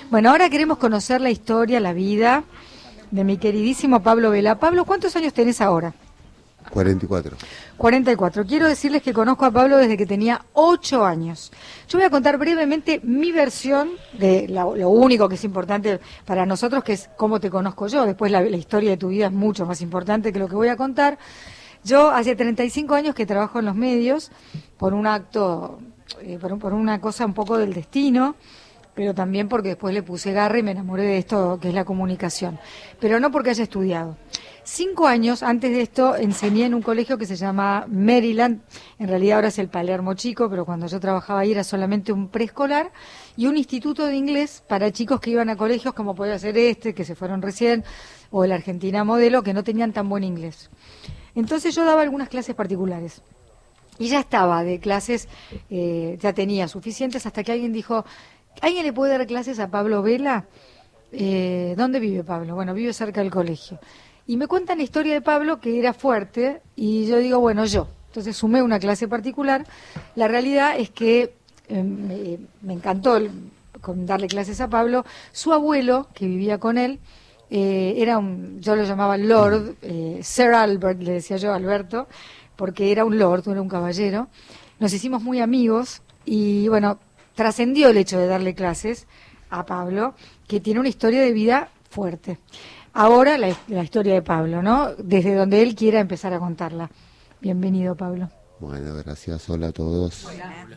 Bueno, ahora queremos conocer la historia, la vida de mi queridísimo Pablo Vela. Pablo, ¿cuántos años tenés ahora? 44. 44. Quiero decirles que conozco a Pablo desde que tenía 8 años. Yo voy a contar brevemente mi versión de lo único que es importante para nosotros, que es cómo te conozco yo. Después la historia de tu vida es mucho más importante que lo que voy a contar. Yo hace 35 años que trabajo en los medios por un acto, por una cosa un poco del destino, pero también porque después le puse garra y me enamoré de esto que es la comunicación. Pero no porque haya estudiado. 5 años antes de esto enseñé en un colegio que se llama Maryland, en realidad ahora es el Palermo Chico, pero cuando yo trabajaba ahí era solamente un preescolar, y un instituto de inglés para chicos que iban a colegios como podía ser que se fueron recién, o el Argentina Modelo, que no tenían tan buen inglés. Entonces yo daba algunas clases particulares, y ya estaba de clases, ya tenía suficientes, hasta que alguien dijo, ¿alguien le puede dar clases a Pablo Vela? ¿Dónde vive Pablo? Bueno, vive cerca del colegio. Y me cuentan la historia de Pablo, que era fuerte, y yo digo, bueno, yo. Entonces sumé una clase particular. La realidad es que me encantó darle clases a Pablo. Su abuelo, que vivía con él, yo lo llamaba Lord, Sir Albert, le decía yo, Alberto, porque era un lord, era un caballero. Nos hicimos muy amigos y, bueno, trascendió el hecho de darle clases a Pablo, que tiene una historia de vida fuerte. Ahora la historia de Pablo, ¿no? Desde donde él quiera empezar a contarla. Bienvenido, Pablo. Bueno, gracias. Hola a todos. Hola.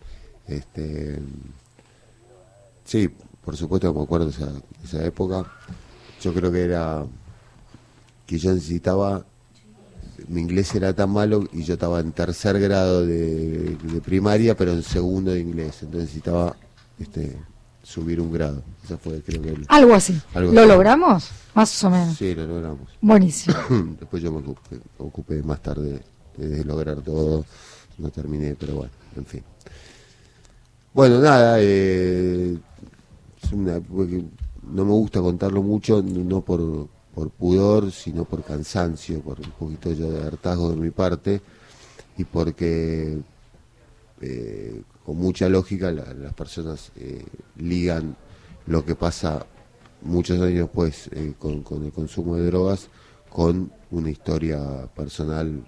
Sí, por supuesto que me acuerdo de esa época. Yo creo que yo necesitaba, mi inglés era tan malo y yo estaba en tercer grado de primaria, pero en segundo de inglés. Entonces necesitaba subir un grado. Eso fue, creo que algo así. ¿Lo logramos? Más o menos. Sí, lo logramos. Buenísimo. Después yo me ocupé más tarde de lograr todo. No terminé, pero bueno, en fin. Bueno, nada, no me gusta contarlo mucho, no por pudor, sino por cansancio, por un poquito yo de hartazgo de mi parte, y porque con mucha lógica las personas ligan lo que pasa muchos años después con el consumo de drogas con una historia personal,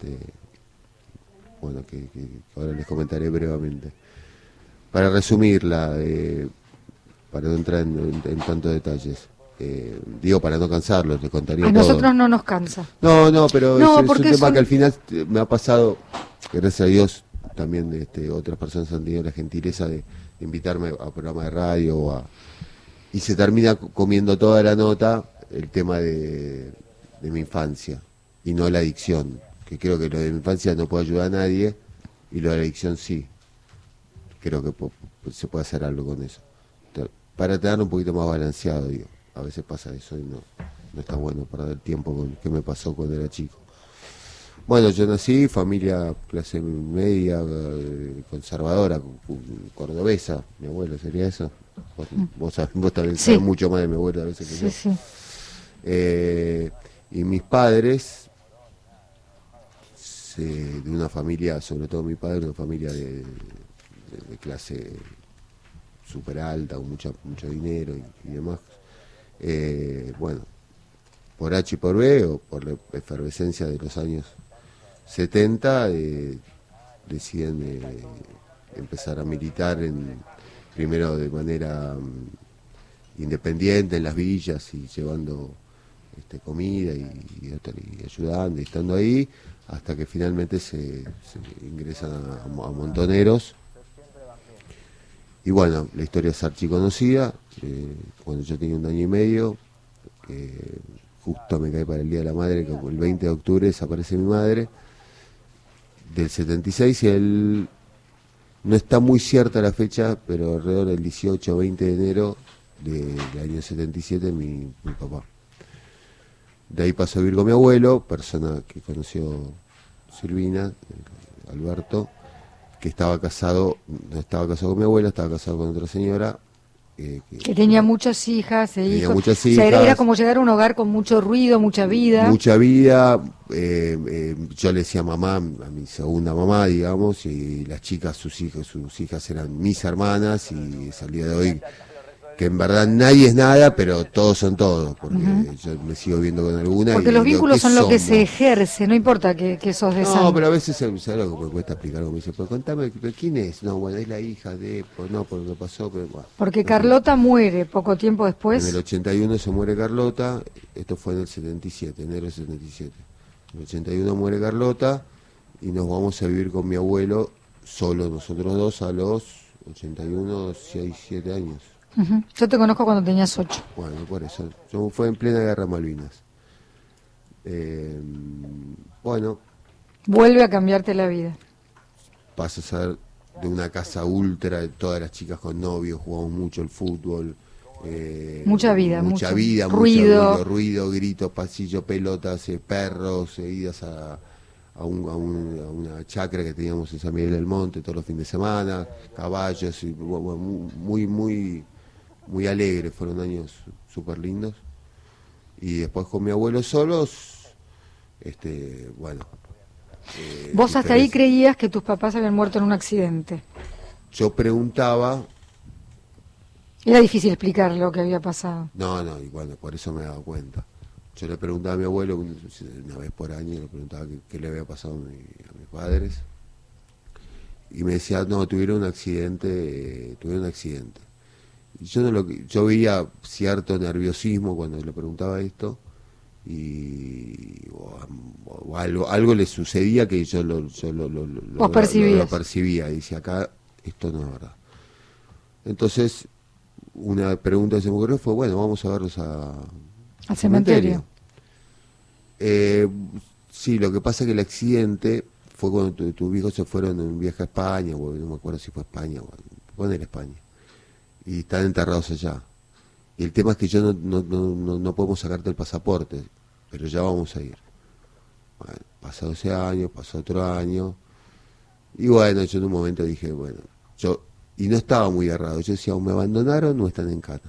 bueno, que ahora les comentaré brevemente. Para resumirla, para no entrar en tantos detalles, digo, para no cansarlos, les contaría a todo. Nosotros no nos cansa. No, pero no, es un tema que al final me ha pasado, gracias a Dios, también otras personas han tenido la gentileza de invitarme a programas de radio y se termina comiendo toda la nota el tema de mi infancia y no la adicción, que creo que lo de mi infancia no puede ayudar a nadie y lo de la adicción sí. Creo que se puede hacer algo con eso. Para tenerlo un poquito más balanceado, digo. A veces pasa eso y no está bueno perder tiempo con qué me pasó cuando era chico. Bueno, yo nací, familia clase media, conservadora, cordobesa, mi abuelo sería eso. Vos también sabés mucho más de mi abuelo a veces que yo. Sí. Y mis padres, de una familia, sobre todo mi padre, una familia de clase super alta, con mucho dinero y demás. Bueno, por H y por B, o por la efervescencia de los años 70, deciden empezar a militar primero de manera independiente en las villas y llevando comida y ayudando y estando ahí, hasta que finalmente se ingresan a Montoneros. Y bueno, la historia es archiconocida. Cuando yo tenía 1 año y medio, justo me cae para el Día de la Madre, que el 20 de octubre desaparece mi madre, del 76, y no está muy cierta la fecha, pero alrededor del 18 o 20 de enero del año 77, mi papá. De ahí pasó a vivir con mi abuelo, persona que conoció Silvina, Alberto, que estaba casado, no estaba casado con mi abuela, estaba casado con otra señora. Que tenía muchas hijas e hijos. Muchas hijas. O sea, era como llegar a un hogar con mucho ruido, mucha vida. Mucha vida. Yo le decía mamá, a mi segunda mamá, digamos, y las chicas, sus hijas eran mis hermanas, y al día de hoy que en verdad nadie es nada, pero todos son todos, porque yo me sigo viendo con alguna. Porque y los digo, vínculos ¿qué son lo que somos? se ejerce, no importa que sos de No, sangre. pero a veces, ¿sabes lo que me cuesta explicar? Como me dice, pues contame, ¿pero quién es? No, bueno, es la hija de, pues no, por lo que pasó, pero bueno. Porque No, Carlota muere poco tiempo en el después. 81 se muere Carlota, esto fue en el 77, enero del 77. En el 81 muere Carlota y nos vamos a vivir con mi abuelo, solo nosotros dos, a los 81, 6, 7 años. Ujú. Yo te conozco cuando tenías 8. Bueno, por eso. Yo fue en plena guerra Malvinas. Bueno, Vuelve a cambiarte la vida. pasa a ser de una casa ultra, de todas las chicas con novios, jugamos mucho el fútbol. Mucha vida, mucha mucho vida, ruido. mucho ruido, gritos, pasillos, pelotas, perros, idas a una chacra que teníamos en San Miguel del Monte todos los fines de semana, caballos, y, bueno, muy alegres, fueron años súper lindos. Y después con mi abuelo solos, bueno. Vos hasta ahí creías que tus papás habían muerto en un accidente. Yo preguntaba. Era difícil explicar lo que había pasado. No, y bueno, por eso me he dado cuenta. Yo le preguntaba a mi abuelo, una vez por año, le preguntaba qué le había pasado a mis padres. Y me decía, no, tuvieron un accidente. Y yo veía cierto nerviosismo cuando le preguntaba esto, o algo le sucedía que yo lo percibía, y decía, acá esto no es verdad. Entonces, una pregunta que se me ocurrió fue, bueno, vamos a verlos al cementerio. Sí, lo que pasa es que el accidente fue cuando tus hijos se fueron en un viaje a España, o no me acuerdo si fue España, o en España, y están enterrados allá. Y el tema es que yo no podemos sacarte el pasaporte, pero ya vamos a ir. Bueno, pasó 12 años, pasó otro año, y bueno, yo en un momento dije, bueno, y no estaba muy errado, yo decía, o me abandonaron o están en cana.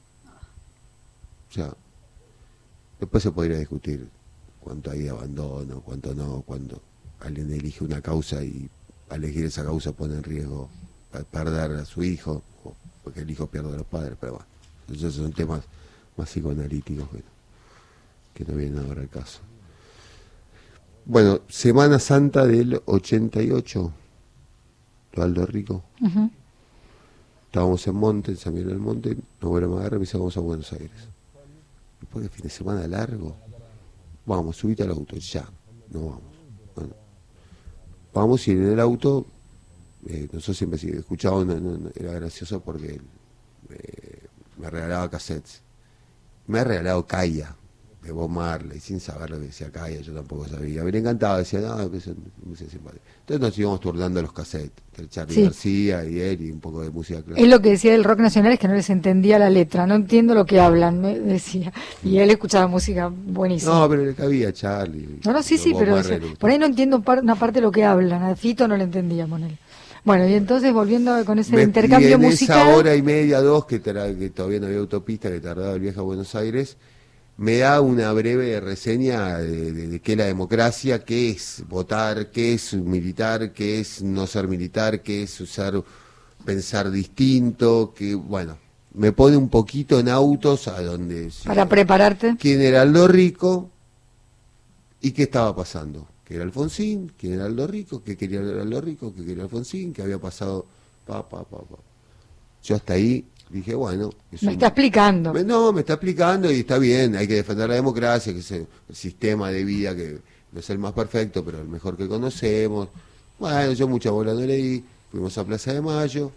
O sea, después se podría discutir cuánto hay de abandono, cuánto no, cuando alguien elige una causa y al elegir esa causa pone en riesgo perder a su hijo, o porque el hijo pierde a los padres, pero bueno, esos son temas más psicoanalíticos que no vienen ahora al caso. Bueno, Semana Santa del 88, Aldo Rico. Uh-huh. Estábamos en Monte, en San Miguel del Monte, nos volvemos a agarrar y me dice, vamos a Buenos Aires. Después de fin de semana largo, vamos, subite al auto, ya, no vamos. Bueno, vamos y en el auto, nosotros siempre escuchábamos, era gracioso porque me regalaba cassettes. Me ha regalado Kaya, de Bob Marley, sin saber lo que decía Kaya, yo tampoco sabía. Me encantaba, decía, no, me decía simpático. Entonces nos íbamos turnando los cassettes, el Charly García y él, y un poco de música clásica. Él lo que decía del rock nacional es que no les entendía la letra, no entiendo lo que hablan, me decía. Y él escuchaba música buenísima. No, pero le cabía a Charly. No, sí, pero por ahí no entiendo una parte de lo que hablan, a Fito no le entendía, ponele. Bueno, y entonces volviendo con ese intercambio musical. En esa hora y media, 2, que todavía no había autopista, que tardaba el viaje a Buenos Aires, me da una breve reseña de qué es la democracia, qué es votar, qué es militar, qué es no ser militar, qué es pensar distinto, que bueno, me pone un poquito en autos a donde... Para prepararte. ¿Quién era Aldo Rico y qué estaba pasando? ¿Qué era Alfonsín? ¿Quién era Aldo Rico? ¿Qué quería Aldo Rico? ¿Qué quería Alfonsín? ¿Qué había pasado? Yo hasta ahí dije, bueno... Me está explicando. No, me está explicando y está bien, hay que defender la democracia, que es el sistema de vida que no es el más perfecto, pero el mejor que conocemos. Bueno, yo mucha bola no le di, fuimos a Plaza de Mayo.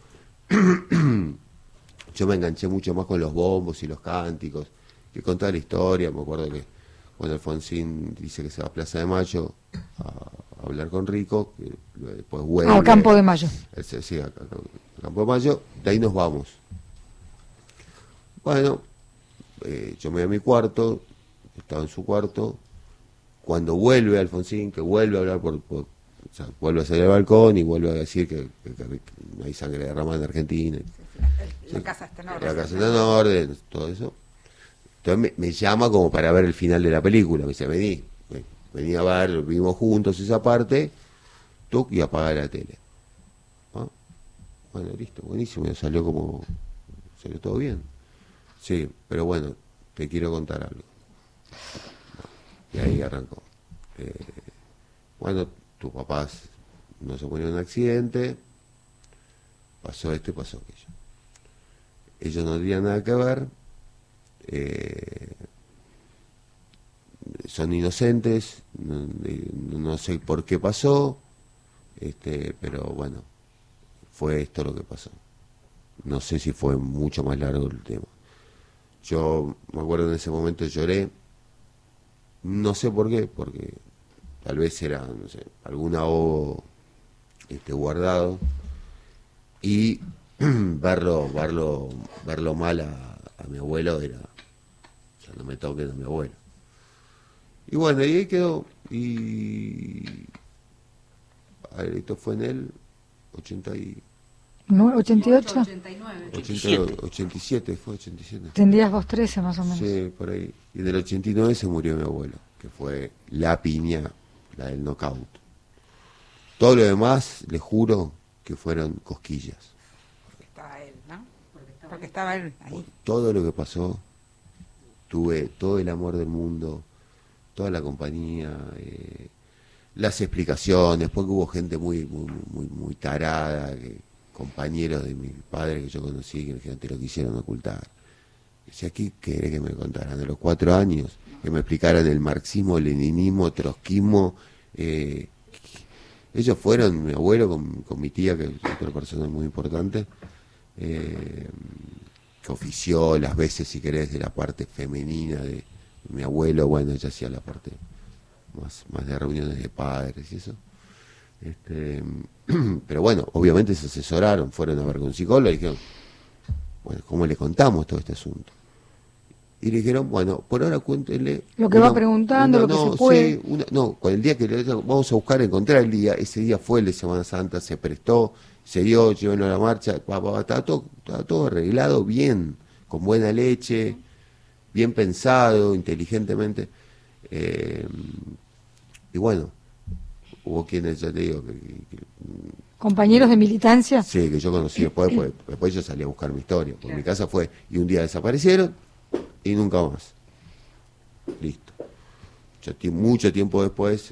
Yo me enganché mucho más con los bombos y los cánticos, que con toda la historia. Me acuerdo que cuando Alfonsín dice que se va a Plaza de Mayo a hablar con Rico, que después vuelve... Al Campo de Mayo. Sí, al Campo de Mayo, de ahí nos vamos. Bueno, yo me voy a mi cuarto, estaba en su cuarto, cuando vuelve Alfonsín, que vuelve a hablar o sea, vuelve a salir al balcón y vuelve a decir que no hay sangre derramada en Argentina. La casa está en orden. La casa está en orden, todo eso. Entonces me llama como para ver el final de la película, me dice, vení a ver, vimos juntos esa parte, y apaga la tele. ¿Ah? Bueno, listo, buenísimo, salió todo bien. Sí, pero bueno, te quiero contar algo. Y ahí arrancó. Bueno, tus papás no se ponían en un accidente, pasó esto y pasó aquello. Ellos no tenían nada que ver, son inocentes, no sé por qué pasó, pero bueno, fue esto lo que pasó. No sé si fue mucho más largo el tema. Yo me acuerdo en ese momento lloré, no sé por qué, porque tal vez era, no sé, algún ahogo guardado, y verlo mal a mi abuelo era, o sea, no me toquen a mi abuelo. Y bueno, y ahí quedó, y a ver, esto fue en el 80 y... ¿No? ¿88? 89. 87, fue 87. Tendrías vos 13 más o menos. Sí, por ahí. Y en el 89 se murió mi abuelo, que fue la piña, la del knockout. Todo lo demás, le juro, que fueron cosquillas. Porque estaba él, ¿no? Porque estaba él ahí. Por todo lo que pasó, tuve todo el amor del mundo, toda la compañía, las explicaciones, porque hubo gente muy tarada, compañeros de mi padre que yo conocí, que te lo quisieron ocultar. Decía, ¿qué querés que me contaran? De los 4 años, que me explicaran el marxismo, el leninismo, trotskismo. Ellos fueron, mi abuelo con mi tía, que es otra persona muy importante, que ofició las veces, si querés, de la parte femenina de mi abuelo. Bueno, ella hacía la parte más de reuniones de padres y eso. Pero bueno, obviamente se asesoraron, fueron a ver con un psicólogo y dijeron, bueno, ¿cómo le contamos todo este asunto? Y le dijeron, bueno, por ahora cuéntenle... Lo que va preguntando, lo que se puede. Sí, con el día que vamos a buscar, encontrar el día, ese día fue el de Semana Santa, se prestó, se dio, llevó a la marcha, estaba todo arreglado bien, con buena leche, bien pensado, inteligentemente. Y bueno, hubo quienes, ya te digo, ¿Compañeros de militancia? Sí, que yo conocí después yo salí a buscar mi historia. Por mi casa fue, y un día desaparecieron y nunca más. Listo. Yo mucho tiempo después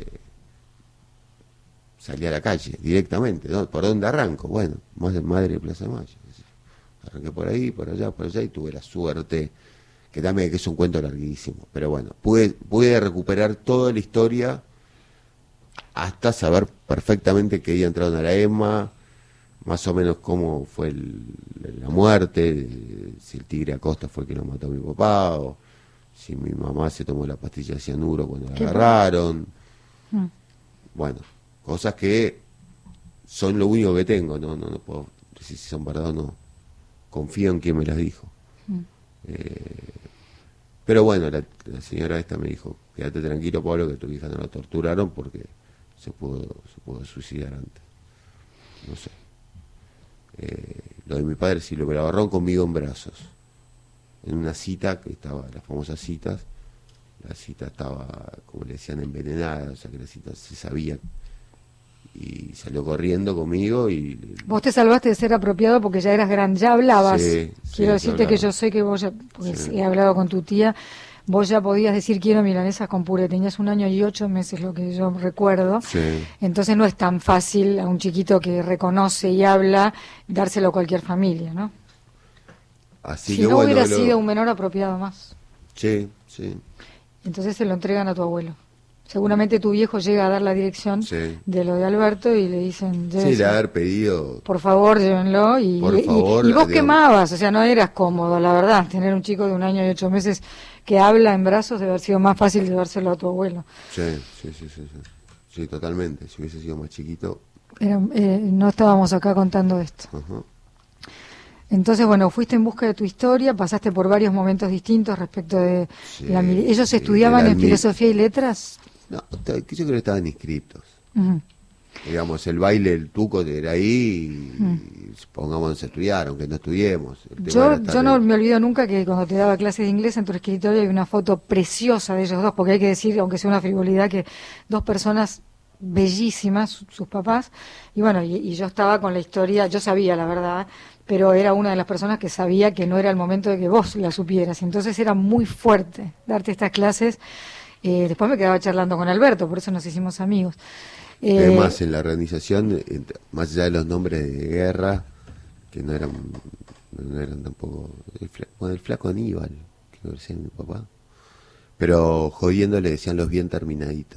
salí a la calle directamente, ¿no? ¿Por dónde arranco? Bueno, Madre de Plaza de Mayo. Arranqué por ahí, por allá, y tuve la suerte, que también que es un cuento larguísimo, pero bueno, pude recuperar toda la historia hasta saber perfectamente que ellos entraron a la EMA, más o menos cómo fue la muerte, si el tigre Acosta fue el que lo mató a mi papá, o si mi mamá se tomó la pastilla de cianuro cuando la agarraron. Bueno, cosas que son lo único que tengo, no puedo decir si son verdad o no. Confío en quien me las dijo. Pero bueno, la señora esta me dijo, quédate tranquilo, Pablo, que tu hija no la torturaron porque se pudo suicidar antes. No sé. Lo de mi padre sí lo agarró conmigo en brazos. En una cita, que estaba, las famosas citas, la cita estaba, como le decían, envenenada, o sea que la cita se sabía. Y salió corriendo conmigo y... Vos te salvaste de ser apropiado porque ya eras grande, ya hablabas. Quiero decirte que yo sé que vos ya, porque he hablado con tu tía, vos ya podías decir quiero milanesas con puré, tenías 1 año y 8 meses, lo que yo recuerdo. Entonces no es tan fácil a un chiquito que reconoce y habla dárselo a cualquier familia, ¿no? Así si que no bueno, hubiera sido un menor apropiado más. Sí. Entonces se lo entregan a tu abuelo. Seguramente tu viejo llega a dar la dirección de lo de Alberto y le dicen... Sí, le haber pedido... Por favor, llévenlo. Y vos quemabas, o sea, no eras cómodo, la verdad. Tener un chico de 1 año y 8 meses que habla en brazos debe haber sido más fácil llevárselo a tu abuelo. Sí, totalmente. Si hubiese sido más chiquito... no estábamos acá contando esto. Entonces, bueno, fuiste en busca de tu historia, pasaste por varios momentos distintos respecto de... ¿Ellos estudiaban en filosofía y letras? No, yo creo que estaban inscriptos. Digamos, el baile, el tuco era ahí y pongamos a estudiar, aunque no estudiemos. Yo no me olvido nunca que cuando te daba clases de inglés en tu escritorio hay una foto preciosa de ellos dos, porque hay que decir, aunque sea una frivolidad, que 2 personas bellísimas, sus papás, y bueno, y yo estaba con la historia, yo sabía la verdad, pero era una de las personas que sabía que no era el momento de que vos la supieras. Entonces era muy fuerte darte estas clases. Después me quedaba charlando con Alberto, por eso nos hicimos amigos. Además, en la organización, más allá de los nombres de guerra, que no eran tampoco... el flaco Aníbal, que decía mi papá. Pero jodiendo le decían los bien terminaditos.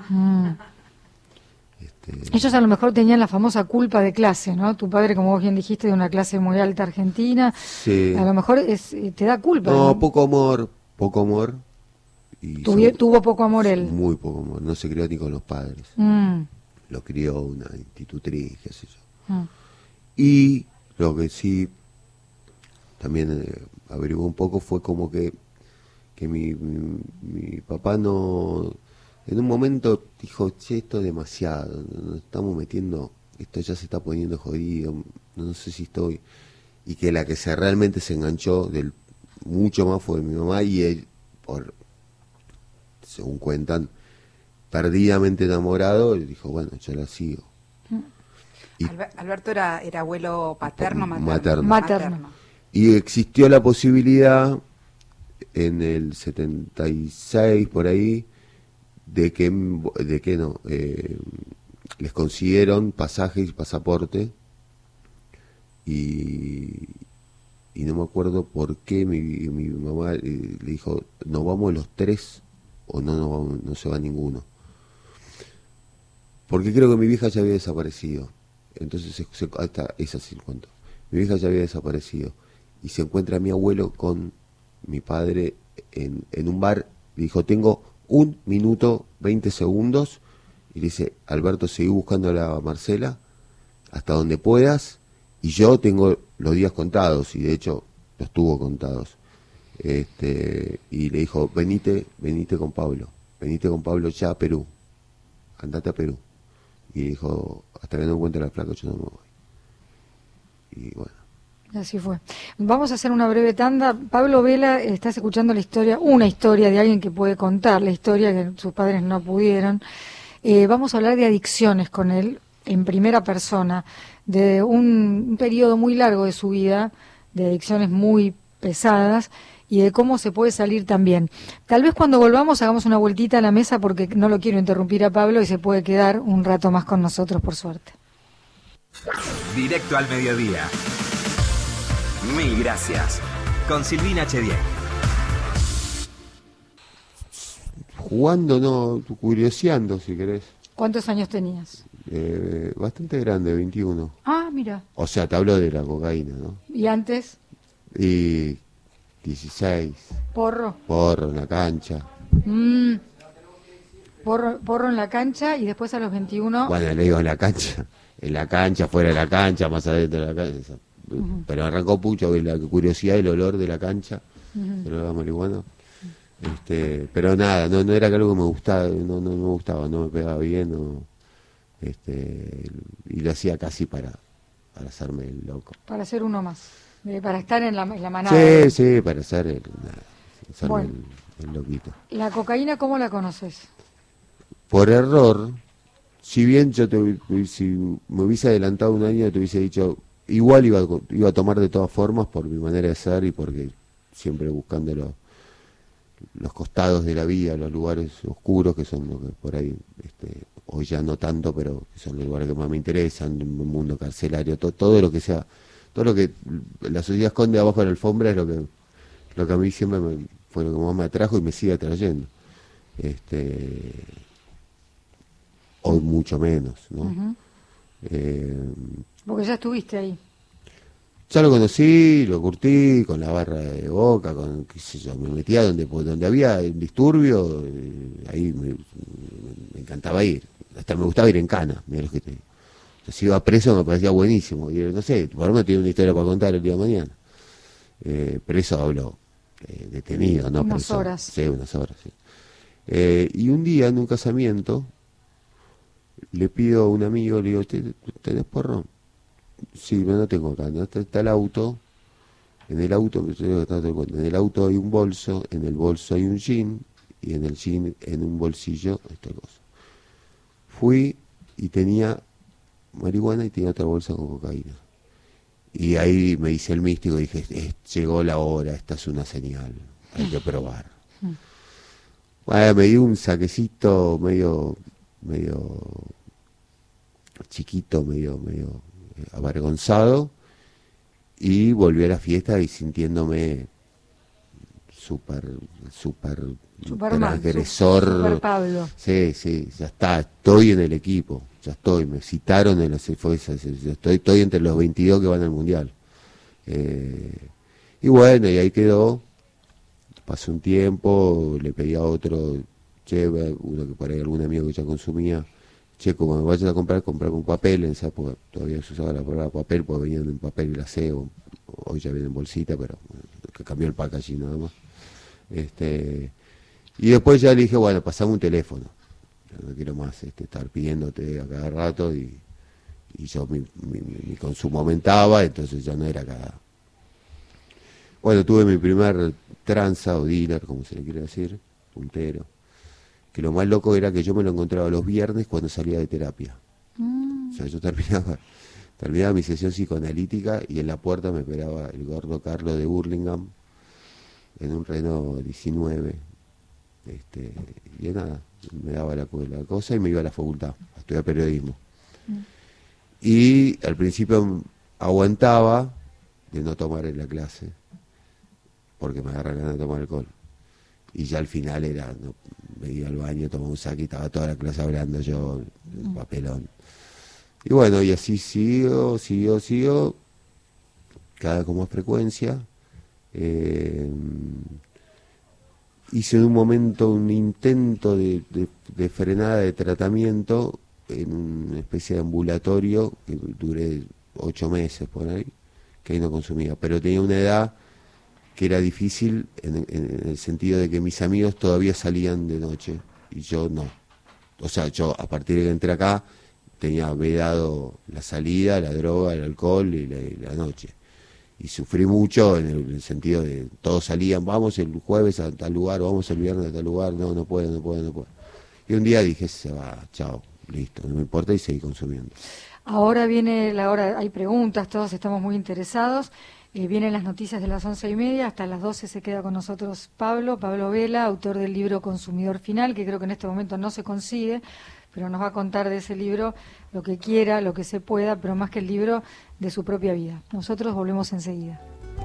Ellos a lo mejor tenían la famosa culpa de clase, ¿no? Tu padre, como vos bien dijiste, de una clase muy alta argentina. Sí. A lo mejor te da culpa. No, poco amor. Y tuvo poco amor él. Muy poco amor, no se crió ni con los padres. Lo crió una institutriz, qué sé yo. Y lo que sí también averiguó un poco fue como que mi papá no... En un momento dijo, che, esto es demasiado, nos estamos metiendo, esto ya se está poniendo jodido, no sé si estoy... Y que la que realmente se enganchó mucho más fue mi mamá, y él, según cuentan, perdidamente enamorado, y dijo, bueno, yo la sigo. Y Alberto era abuelo paterno, materno. Y existió la posibilidad en el 76 por ahí de que les consiguieron pasajes y pasaporte, y no me acuerdo por qué mi mamá le dijo, nos vamos los tres o no se va ninguno, porque creo que mi vieja ya había desaparecido. Entonces es así el cuento. Mi vieja ya había desaparecido y se encuentra mi abuelo con mi padre en un bar. Le dijo, tengo 1 minuto 20 segundos, y le dice, Alberto, seguí buscando a la Marcela hasta donde puedas, y yo tengo los días contados, y de hecho los tuvo contados. Y le dijo, venite con Pablo ya a Perú, andate a Perú. Y dijo, hasta que no encuentre la placa yo no me voy. Y bueno. Así fue. Vamos a hacer una breve tanda. Pablo Vela, estás escuchando una historia de alguien que puede contar la historia que sus padres no pudieron. Vamos a hablar de adicciones con él en primera persona, de un periodo muy largo de su vida, de adicciones muy pesadas, y de cómo se puede salir también. Tal vez cuando volvamos hagamos una vueltita a la mesa, porque no lo quiero interrumpir a Pablo y se puede quedar un rato más con nosotros, por suerte. Directo al mediodía. Mil gracias. Con Silvina Chediek. Jugando, no, curioseando, si querés. ¿Cuántos años tenías? Bastante grande, 21. Ah, mira. O sea, te hablo de la cocaína, ¿no? ¿Y antes? Y 16. ¿Porro? Porro en la cancha. Porro en la cancha, y después a los 21... Bueno, le digo en la cancha, fuera de la cancha, más adentro de la cancha. Pero arrancó mucho la curiosidad, el olor de la cancha, el olor a marihuana. Pero nada, no era algo que me gustaba, no me gustaba, no me pegaba bien, y lo hacía casi para hacerme el loco. Para ser uno más, para estar en la manada. Sí, para hacerme bueno, el loquito. ¿La cocaína cómo la conoces? Por error, si bien si me hubiese adelantado un año, te hubiese dicho, igual iba a tomar de todas formas por mi manera de ser, y porque siempre buscando los costados de la vida, los lugares oscuros, que son lo que por ahí, hoy ya no tanto, pero que son los lugares que más me interesan, el mundo carcelario, todo lo que sea, todo lo que la sociedad esconde abajo de la alfombra es lo que a mí siempre fue lo que más me atrajo y me sigue atrayendo. Hoy mucho menos, ¿no? Porque ya estuviste ahí. Ya lo conocí, lo curtí con la barra de Boca, con qué sé yo, me metía donde había un disturbio, ahí me encantaba ir, hasta me gustaba ir en cana, mira lo que te digo. Si iba preso me parecía buenísimo, y no sé, por lo menos tenía una historia para contar el día de mañana. Preso hablo, detenido, no unas preso. Horas. Sí, unas horas, sí. Y un día en un casamiento le pido a un amigo, le digo, ¿tenés porro? Sí, pero no tengo acá, ¿no? Está el auto, en el auto hay un bolso, en el bolso hay un jean, y en el jean, en un bolsillo, esta cosa. Fui y tenía marihuana y tenía otra bolsa con cocaína. Y ahí me dice el místico, dije, llegó la hora, esta es una señal, hay que probar. Bueno, me dio un saquecito medio chiquito, medio avergonzado, y volví a la fiesta y sintiéndome súper transgresor. Super Pablo. Sí, ya está, estoy en el equipo, ya estoy, me citaron en estoy entre los 22 que van al Mundial. Y bueno, y ahí quedó, pasó un tiempo, le pedí a otro, uno que por ahí algún amigo que ya consumía, como me vayas a comprar, comprame un papel, en esa época todavía se usaba la palabra papel, porque venían en papel glacé, hoy ya viene en bolsita, pero que cambió el packaging nada más. Y después ya le dije, bueno, pasame un teléfono, no quiero más estar pidiéndote a cada rato, y yo mi consumo aumentaba, entonces ya no era cada... Bueno, tuve mi primer tranza o dealer, como se le quiere decir, puntero, que lo más loco era que yo me lo encontraba los viernes cuando salía de terapia. O sea, yo terminaba mi sesión psicoanalítica y en la puerta me esperaba el gordo Carlos de Burlingame en un Renault 19. Y nada, me daba la cosa y me iba a la facultad a estudiar periodismo. Y al principio aguantaba de no tomar en la clase porque me agarran ganas de tomar alcohol. Y ya al final me iba al baño, tomaba un saque y estaba toda la clase hablando yo, papelón. Y bueno, y así sigo, cada vez con más frecuencia. Hice en un momento un intento de frenada de tratamiento en una especie de ambulatorio que duré 8 meses por ahí, que ahí no consumía, pero tenía una edad que era difícil en el sentido de que mis amigos todavía salían de noche y yo no. O sea, yo a partir de que entré acá tenía vedado la salida, la droga, el alcohol y la noche. Y sufrí mucho en el sentido de todos salían, vamos el jueves a tal lugar, vamos el viernes a tal lugar, no puedo. Y un día dije, se va, chao, listo, no me importa, y seguí consumiendo. Ahora viene la hora, hay preguntas, todos estamos muy interesados. Vienen las noticias de las 11:30, hasta las 12 se queda con nosotros Pablo Vela, autor del libro Consumidor Final, que creo que en este momento no se consigue, pero nos va a contar de ese libro lo que quiera, lo que se pueda, pero más que el libro, de su propia vida. Nosotros volvemos enseguida.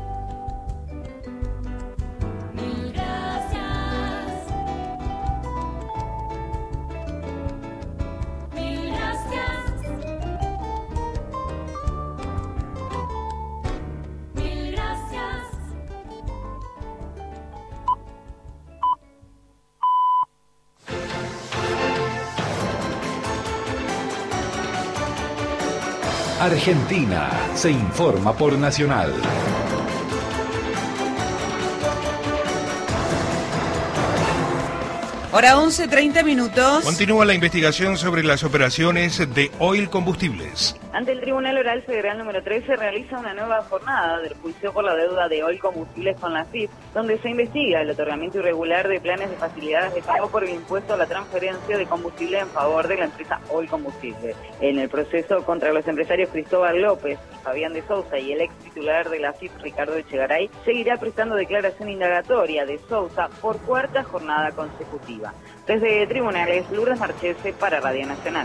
Argentina se informa por Nacional. Hora 11:30. Continúa la investigación sobre las operaciones de Oil Combustibles. Ante el Tribunal Oral Federal número 13 realiza una nueva jornada del juicio por la deuda de Oil Combustibles con la AFIP, donde se investiga el otorgamiento irregular de planes de facilidades de pago por el impuesto a la transferencia de combustible en favor de la empresa Oil Combustibles. En el proceso contra los empresarios Cristóbal López y Fabián de Sousa y el ex titular de la AFIP, Ricardo Echegaray, seguirá prestando declaración indagatoria de Sousa por cuarta jornada consecutiva. Desde Tribunales, Lourdes Marchese para Radio Nacional.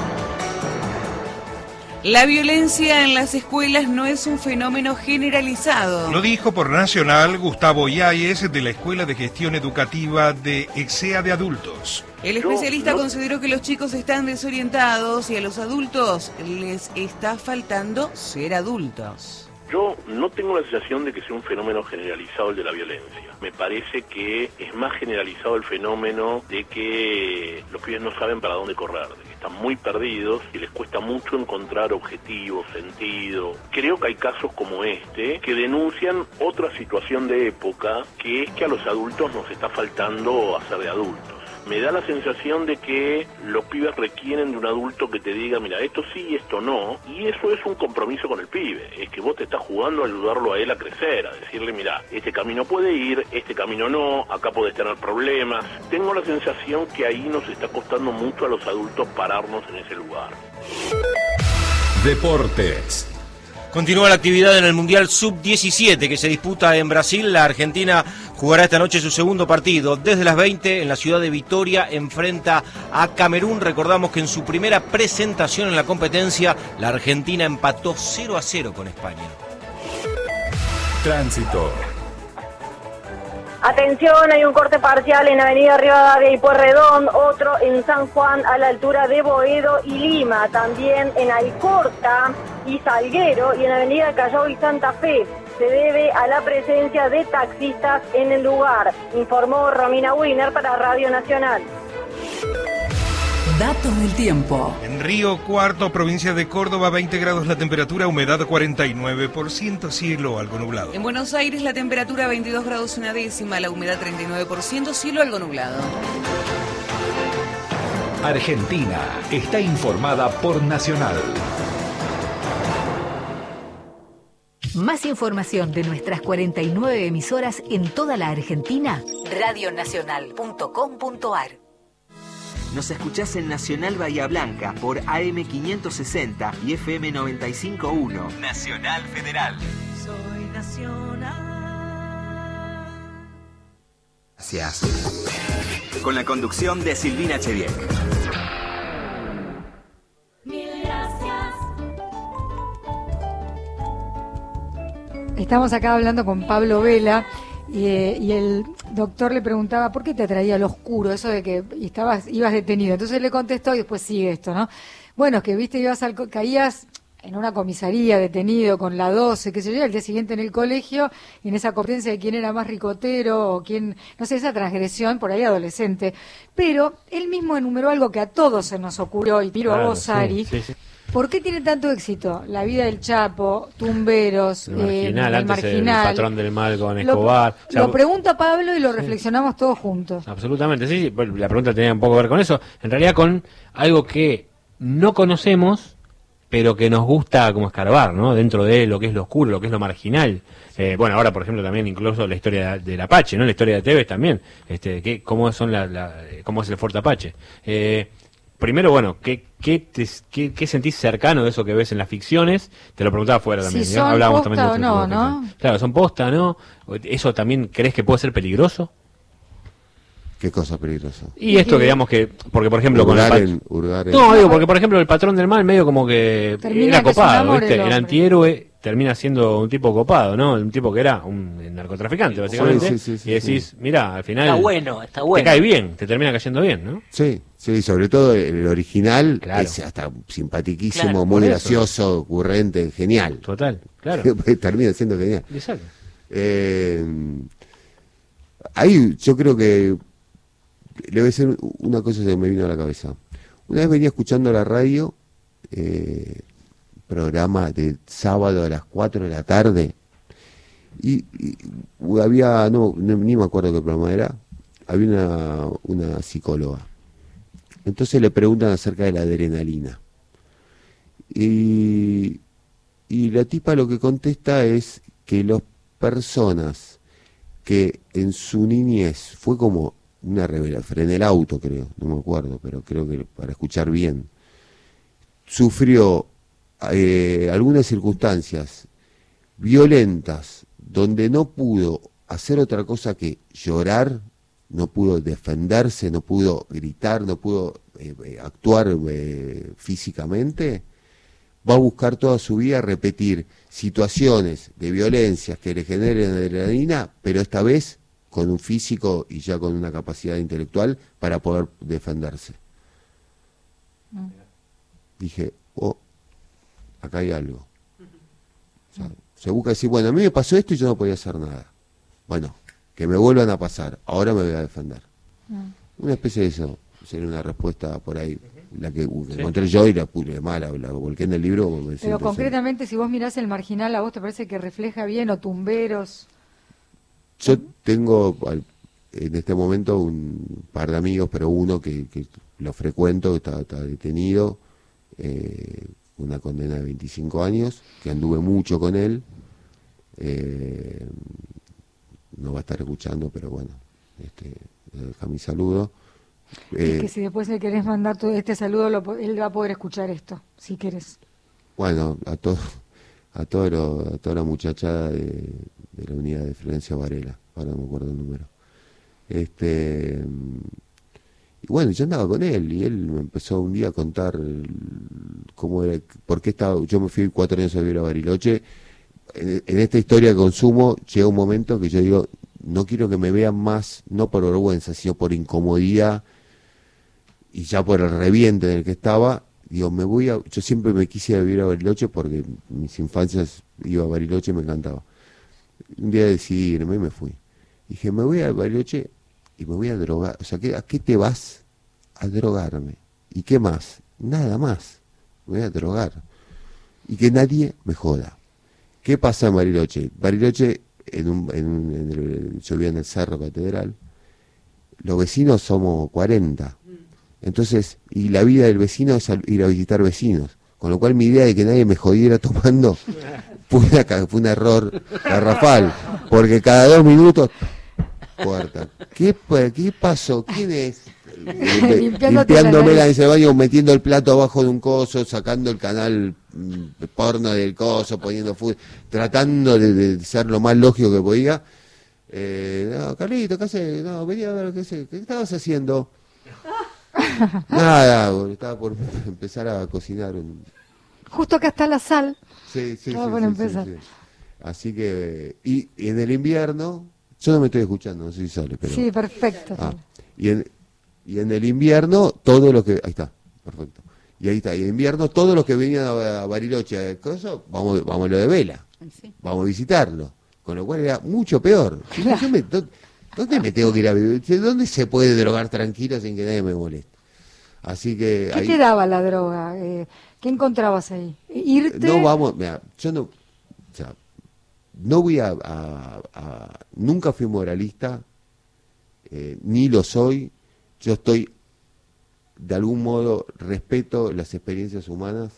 La violencia en las escuelas no es un fenómeno generalizado. Lo dijo por Nacional Gustavo Yáñez, de la Escuela de Gestión Educativa de EXEA de Adultos. El especialista consideró que los chicos están desorientados y a los adultos les está faltando ser adultos. Yo no tengo la sensación de que sea un fenómeno generalizado el de la violencia. Me parece que es más generalizado el fenómeno de que los pibes no saben para dónde correr, de que están muy perdidos y les cuesta mucho encontrar objetivos, sentido. Creo que hay casos como este que denuncian otra situación de época, que es que a los adultos nos está faltando hacer de adultos. Me da la sensación de que los pibes requieren de un adulto que te diga, mira, esto sí, esto no, y eso es un compromiso con el pibe, es que vos te estás jugando a ayudarlo a él a crecer, a decirle, mira, este camino puede ir, este camino no, acá podés tener problemas. Tengo la sensación que ahí nos está costando mucho a los adultos pararnos en ese lugar. Deportes. Continúa la actividad en el Mundial Sub-17 que se disputa en Brasil. La Argentina jugará esta noche su segundo partido. Desde las 20 en la ciudad de Vitoria enfrenta a Camerún. Recordamos que en su primera presentación en la competencia la Argentina empató 0-0 con España. Tránsito. Atención, hay un corte parcial en Avenida Rivadavia y Pueyrredón, otro en San Juan a la altura de Boedo y Lima, también en Alcorta y Salguero y en Avenida Callao y Santa Fe. Se debe a la presencia de taxistas en el lugar, informó Romina Wiener para Radio Nacional. Datos del tiempo. En Río Cuarto, provincia de Córdoba, 20 grados la temperatura, humedad 49%, cielo algo nublado. En Buenos Aires la temperatura 22 grados una décima, la humedad 39%, cielo algo nublado. Argentina está informada por Nacional. Más información de nuestras 49 emisoras en toda la Argentina, radionacional.com.ar. Nos escuchás en Nacional Bahía Blanca por AM 560 y FM 95.1. Nacional Federal. Soy nacional. Gracias. Con la conducción de Silvina Chediek. Mil gracias. Estamos acá hablando con Pablo Vela. Y el doctor le preguntaba ¿por qué te atraía lo oscuro? Eso de que ibas detenido. Entonces le contestó y después sigue esto, ¿no? Bueno, es que viste, caías en una comisaría detenido con la 12, qué sé yo, al día siguiente en el colegio, y en esa competencia de quién era más ricotero o quién, no sé, esa transgresión por ahí adolescente. Pero él mismo enumeró algo que a todos se nos ocurrió, y tiro a vos, Sari. Sí. ¿Por qué tiene tanto éxito? La vida del Chapo, Tumberos, el patrón del mal con Escobar. Lo pregunta Pablo y lo reflexionamos todos juntos. Absolutamente, sí. La pregunta tenía un poco que ver con eso. En realidad con algo que no conocemos, pero que nos gusta como escarbar, ¿no? Dentro de lo que es lo oscuro, lo que es lo marginal. Bueno, ahora, por ejemplo, también incluso la historia del Apache, ¿no? La historia de Tevez también. ¿Cómo es el Fuerte Apache? Primero, bueno, ¿qué sentís cercano de eso que ves en las ficciones? Te lo preguntaba afuera también. Si son posta también o no, ¿no? Claro, son posta, ¿no? ¿Eso también crees que puede ser peligroso? ¿Qué cosa peligrosa? Y esto que digamos que, porque por ejemplo hurgar No, digo, porque por ejemplo el patrón del mal medio como que era copado, ¿viste? El antihéroe termina siendo un tipo copado, ¿no? Un tipo que era un narcotraficante, básicamente. Sí, y decís, mirá, al final... Está bueno. Te cae bien, te termina cayendo bien, ¿no? Sí, sobre todo el original, claro. Es hasta simpatiquísimo, claro, muy gracioso, ocurrente, genial. Total, claro. Termina siendo genial. Exacto. Ahí yo creo que debe ser una cosa que me vino a la cabeza. Una vez venía escuchando la radio, programa de sábado a las 4 de la tarde, y había, ni me acuerdo qué programa era, había una psicóloga. Entonces le preguntan acerca de la adrenalina. Y la tipa lo que contesta es que las personas que en su niñez fue como una revelación, frené el auto, creo, no me acuerdo, pero creo que para escuchar bien, sufrió algunas circunstancias violentas donde no pudo hacer otra cosa que llorar, no pudo defenderse, no pudo gritar, no pudo actuar físicamente, va a buscar toda su vida repetir situaciones de violencias que le generen adrenalina, pero esta vez con un físico y ya con una capacidad intelectual para poder defenderse. Dije, acá hay algo. O sea, se busca decir, bueno, a mí me pasó esto y yo no podía hacer nada. Bueno, que me vuelvan a pasar, ahora me voy a defender. Una especie de eso, sería una respuesta por ahí, la que encontré yo y la volqué en el libro. Pero concretamente, si vos mirás El Marginal, ¿a vos te parece que refleja bien, o Tumberos? Yo tengo en este momento un par de amigos, pero uno que lo frecuento, que está detenido, una condena de 25 años, que anduve mucho con él, no va a estar escuchando, pero bueno, deja mi saludo. Es que si después le querés mandar todo este saludo, él va a poder escuchar esto, si querés. Bueno, a a toda la muchachada de la unidad de Florencia Varela, ahora no me acuerdo el número. Y bueno, yo andaba con él y él me empezó un día a contar cómo era, por qué estaba. Yo me fui 4 años a vivir a Bariloche. En esta historia de consumo llega un momento que yo digo, no quiero que me vean más, no por vergüenza, sino por incomodidad y ya por el reviente en el que estaba. Digo, yo siempre me quise ir a vivir a Bariloche porque mis infancias iba a Bariloche y me encantaba. Un día decidí irme y me fui. Dije, me voy a Bariloche y me voy a drogar. O sea, ¿a qué te vas? A drogarme. ¿Y qué más? Nada más. Me voy a drogar. Y que nadie me joda. ¿Qué pasa en Bariloche? Bariloche, yo vivía en el Cerro Catedral, los vecinos somos 40. Entonces, y la vida del vecino es ir a visitar vecinos. Con lo cual mi idea de que nadie me jodiera tomando fue un error garrafal. Porque cada 2 minutos... Puerta. ¿Qué pasó? ¿Quién es? Limpiándome la en el baño, metiendo el plato abajo de un coso, sacando el canal porno del coso, poniendo fútbol, tratando de ser lo más lógico que podía. No, Carlito, ¿qué haces? No, venía a ver qué estabas haciendo. Nada, estaba por empezar a cocinar. Justo acá está la sal. Sí. Por empezar. Sí. Así que, y en el invierno, yo no me estoy escuchando, no sé si sale, pero... Sí, perfecto. Y en el invierno, todo lo que... Ahí está, perfecto. Y ahí está, y en invierno, todos los que venían a Bariloche, vamos a lo de Vela, sí. Vamos a visitarlo. Con lo cual era mucho peor. Claro. ¿Dónde me tengo que ir a vivir? ¿Dónde se puede drogar tranquilo sin que nadie me moleste? Así que... ¿Qué te daba la droga? ¿Qué encontrabas ahí? ¿Irte? No, mira, yo no... O sea, no voy nunca fui moralista, ni lo soy. Yo estoy, de algún modo, respeto las experiencias humanas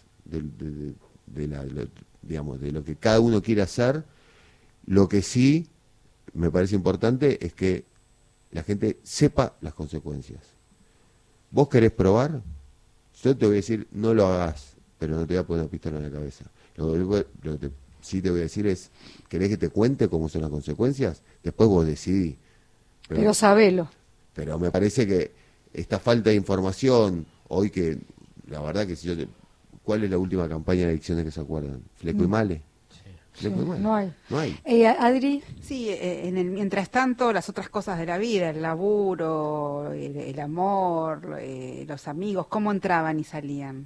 digamos, de lo que cada uno quiere hacer. Lo que sí me parece importante es que la gente sepa las consecuencias. ¿Vos querés probar? Yo te voy a decir, no lo hagas, pero no te voy a poner una pistola en la cabeza. Lo que sí te voy a decir es, ¿querés que te cuente cómo son las consecuencias? Después vos decidí. Pero sabelo. Pero me parece que esta falta de información, hoy que, la verdad que si ¿cuál es la última campaña de elecciones que se acuerdan? ¿Fleco y Male? Sí, no hay. Adri. Sí, mientras tanto, las otras cosas de la vida, el laburo, el amor, los amigos, ¿cómo entraban y salían?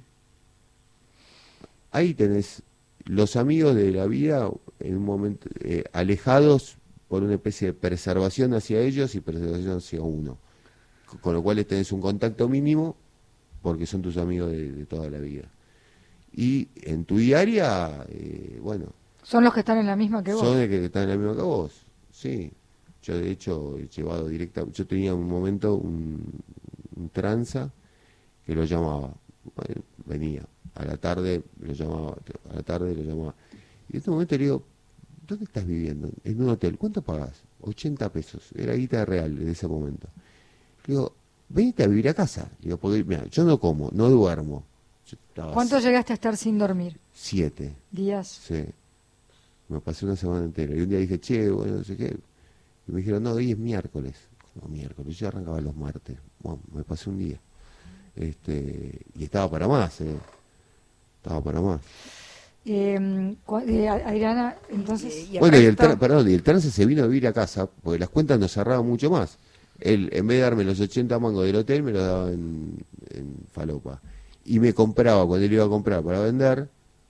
Ahí tenés los amigos de la vida en un momento alejados por una especie de preservación hacia ellos y preservación hacia uno, con lo cual tenés un contacto mínimo porque son tus amigos de toda la vida. Y en tu diaria, bueno, son los que están en la misma que vos. Son los que están en la misma que vos, sí. Yo de hecho he llevado directa, yo tenía un momento un tranza que lo llamaba, bueno, venía a la tarde lo llamaba. Y en este momento le digo, ¿dónde estás viviendo? En un hotel. ¿Cuánto pagás? 80 pesos. Era guita real en ese momento. Le digo, venite a vivir a casa. Le digo, porque mira, yo no como, no duermo. ¿Cuánto llegaste a estar sin dormir? 7 días. Sí. Me pasé una semana entera. Y un día dije, che, bueno, no sé qué. Y me dijeron, no, hoy es miércoles. No, miércoles. Yo arrancaba los martes. Bueno, me pasé un día. Y estaba para más, Estaba para más. Adriana, entonces... Bueno, y el trance se vino a vivir a casa, porque las cuentas nos cerraban mucho más. Él, en vez de darme los 80 mangos del hotel, me los daba en falopa. Y me compraba, cuando él iba a comprar para vender,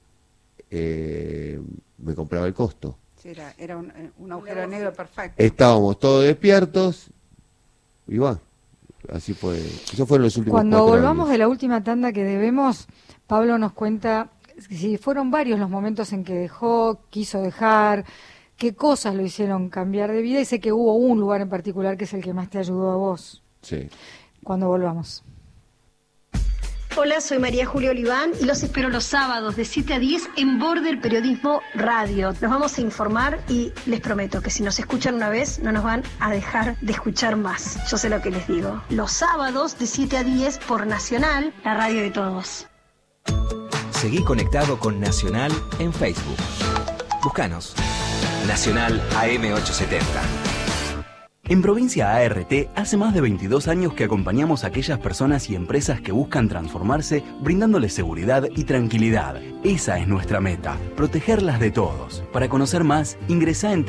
me compraba el costo. Sí, era un agujero negro perfecto. Estábamos todos despiertos, y va. Así fue. Esos fueron los últimos 4 años. Cuando volvamos de la última tanda que debemos, Pablo nos cuenta si fueron varios los momentos en que quiso dejar, qué cosas lo hicieron cambiar de vida, y sé que hubo un lugar en particular que es el que más te ayudó a vos. Sí. Cuando volvamos. Hola, soy María Julia Oliván y los espero los sábados de 7 a 10 en Border Periodismo Radio. Nos vamos a informar y les prometo que si nos escuchan una vez no nos van a dejar de escuchar más. Yo sé lo que les digo. Los sábados de 7 a 10 por Nacional, la radio de todos. Seguí conectado con Nacional en Facebook. Búscanos. Nacional AM870. En Provincia ART hace más de 22 años que acompañamos a aquellas personas y empresas que buscan transformarse, brindándoles seguridad y tranquilidad. Esa es nuestra meta, protegerlas de todos. Para conocer más, ingresá en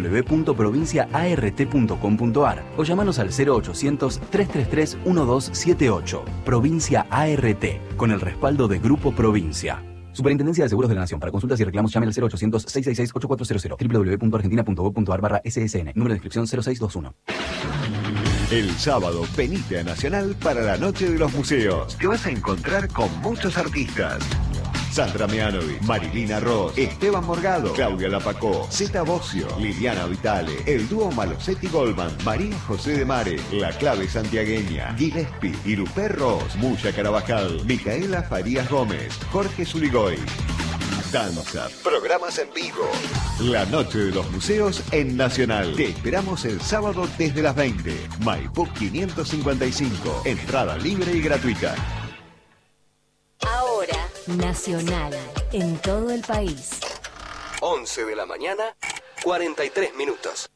www.provinciaart.com.ar o llamanos al 0800-333-1278. Provincia ART, con el respaldo de Grupo Provincia. Superintendencia de Seguros de la Nación. Para consultas y reclamos llame al 0800-666-8400, www.argentina.gov.ar/ssn. Número de inscripción 0621. El sábado venite a Nacional para la Noche de los Museos. Te vas a encontrar con muchos artistas. Sandra Mianovic, Marilina Ross, Esteban Morgado, Claudia Lapacó, Zeta Bocio, Liliana Vitale, el dúo Malosetti Goldman, María José de Mare, La Clave Santiagueña, Gillespie, Irupé Ross, Mucha Carabajal, Micaela Farías Gómez, Jorge Zuligoy. Danza, programas en vivo. La Noche de los Museos en Nacional. Te esperamos el sábado desde las 20. Maipú 555. Entrada libre y gratuita. Ahora, Nacional, en todo el país. 11 de la mañana, 43 minutos.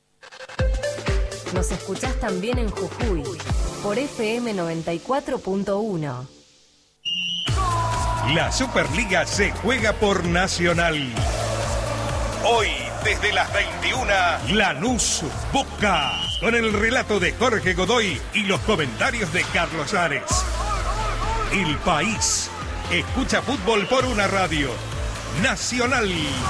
Nos escuchás también en Jujuy, por FM 94.1. La Superliga se juega por Nacional. Hoy, desde las 21, Lanús Boca, con el relato de Jorge Godoy y los comentarios de Carlos Ares. El país escucha fútbol por una radio. Nacional.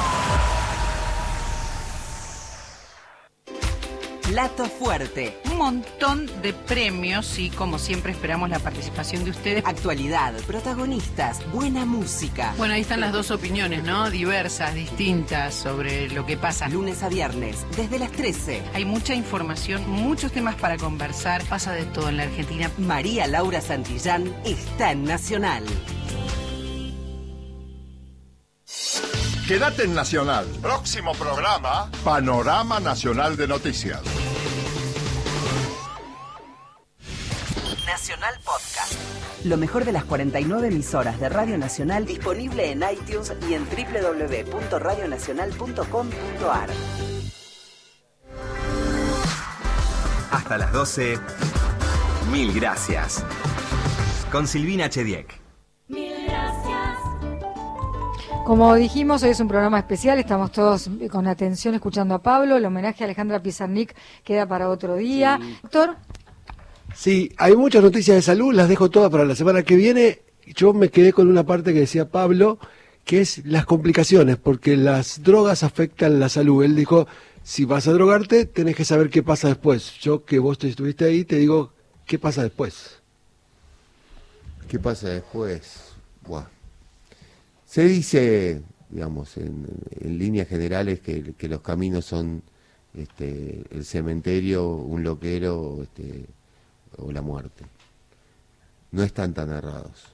Plato Fuerte. Un montón de premios y, como siempre, esperamos la participación de ustedes. Actualidad, protagonistas, buena música. Bueno, ahí están las dos opiniones, ¿no? Diversas, distintas, sobre lo que pasa. Lunes a viernes, desde las 13. Hay mucha información, muchos temas para conversar. Pasa de todo en la Argentina. María Laura Santillán está en Nacional. Quédate en Nacional. Próximo programa, Panorama Nacional de Noticias. Nacional Podcast. Lo mejor de las 49 emisoras de Radio Nacional disponible en iTunes y en www.radionacional.com.ar. Hasta las 12. Mil gracias. Con Silvina Chediek. Como dijimos, hoy es un programa especial, estamos todos con atención escuchando a Pablo, el homenaje a Alejandra Pizarnik queda para otro día. Doctor. Sí, hay muchas noticias de salud, las dejo todas para la semana que viene. Yo me quedé con una parte que decía Pablo, que es las complicaciones, porque las drogas afectan la salud. Él dijo, si vas a drogarte, tenés que saber qué pasa después. Yo, que vos estuviste ahí, te digo, ¿qué pasa después? ¿Qué pasa después? Buah. Se dice, digamos, en líneas generales que los caminos son el cementerio, un loquero o la muerte. No están tan errados,